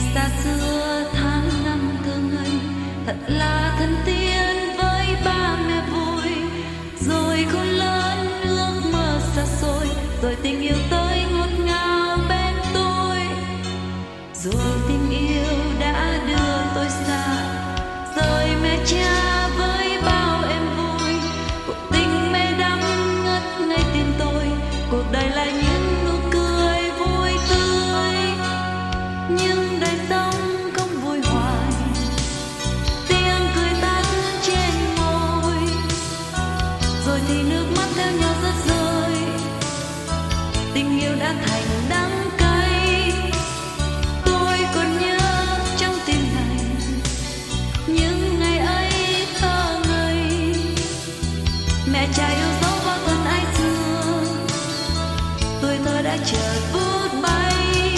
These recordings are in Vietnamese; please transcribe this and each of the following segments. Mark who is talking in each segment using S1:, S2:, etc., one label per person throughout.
S1: xa xưa tháng năm thơ ngây thật là thân tiên với ba mẹ vui, rồi khôn lớn ước mơ xa xôi, rồi tình yêu tới ngọt ngào bên tôi, rồi tình yêu đã đưa tôi xa rời mẹ cha với bao em vui. Cuộc tình mê đắm ngất ngây tim tôi, cuộc đời là những nụ cười vui tươi, nhưng đời sống không vui hoài, tiếng cười tắt trên môi, rồi thì nước mắt theo nhau rớt rơi. Tình yêu đã thành đắng cay, tôi còn nhớ trong tim này những ngày ấy thơ ngây. Mẹ cha yêu dấu bao thân ai xưa, tuổi thơ đã chợt vút bay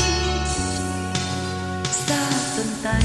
S1: xa tận tay.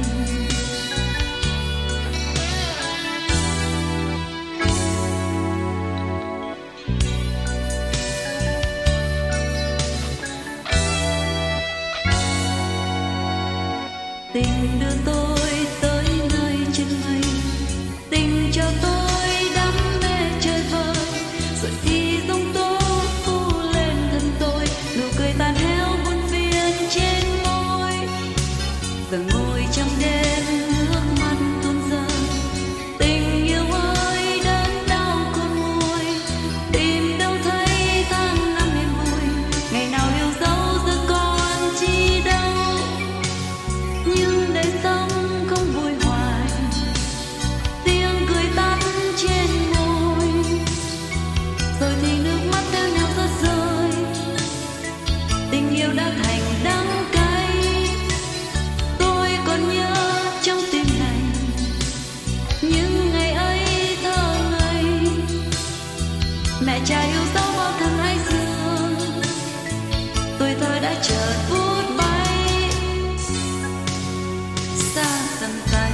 S1: Tình đưa tôi tới nơi trên mây, tình cho tôi đắm mê chơi vơi, rồi thì giông tố phủ lên thân tôi, nụ cười tàn héo buồn phiền trên môi. Giờ ngồi trong đêm nước mắt tuôn rơi, tình yêu ơi đớn đau khôn nguôi, tìm đâu thấy tháng năm yên vui, ngày nào yêu dấu giờ còn chi đâu. Nhưng đời sống không vui hoài, tiếng cười tắt trên môi, rồi thì nước mắt theo nhau rớt rơi. Tình yêu đã thành đắng cay, tôi còn nhớ trong tim này những ngày ấy thơ ngây. Mẹ cha yêu dấu bao thân ai xưa, tuổi thơ đã chợt vút bay xa tầm tay.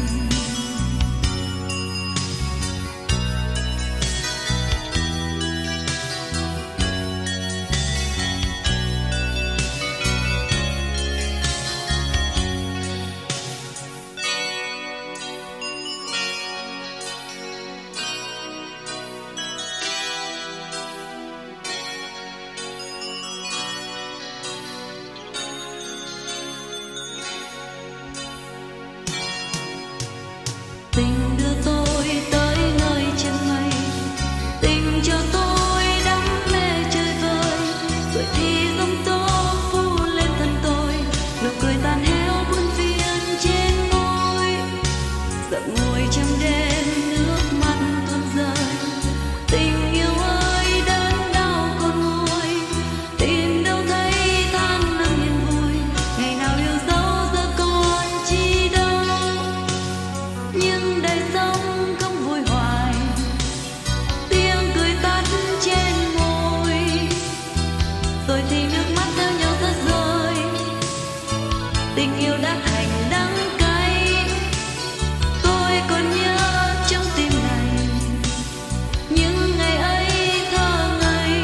S1: Tình đưa tôi tới nơi chân mây, tình cho tôi đắm mê chơi vơi, rồi thì giông tố phủ lên thân tôi, nụ cười tàn héo buồn phiền trên môi. Giờ ngồi trong đêm nước mắt tuôn rơi, tình yêu ơi đớn đau khôn nguôi, tìm đâu thấy tháng năm yên vui, ngày nào yêu dấu giờ còn chi đâu. Nhưng đời sống không vui hoài, tiếng cười tắt trên môi, rồi thì nước mắt theo nhau rớt rơi. Tình yêu đã thành đắng cay, tôi còn nhớ trong tim này những ngày ấy thơ ngây.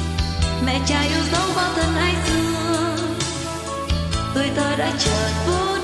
S1: Mẹ cha yêu dấu bao thân ai xưa, tuổi thơ đã chợt vút